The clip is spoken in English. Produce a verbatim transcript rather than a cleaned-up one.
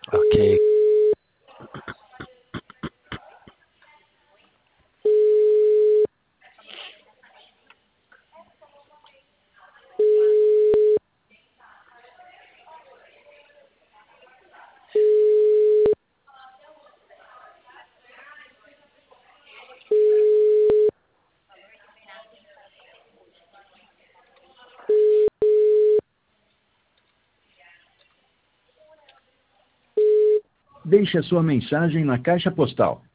Ok. Deixe a sua mensagem na caixa postal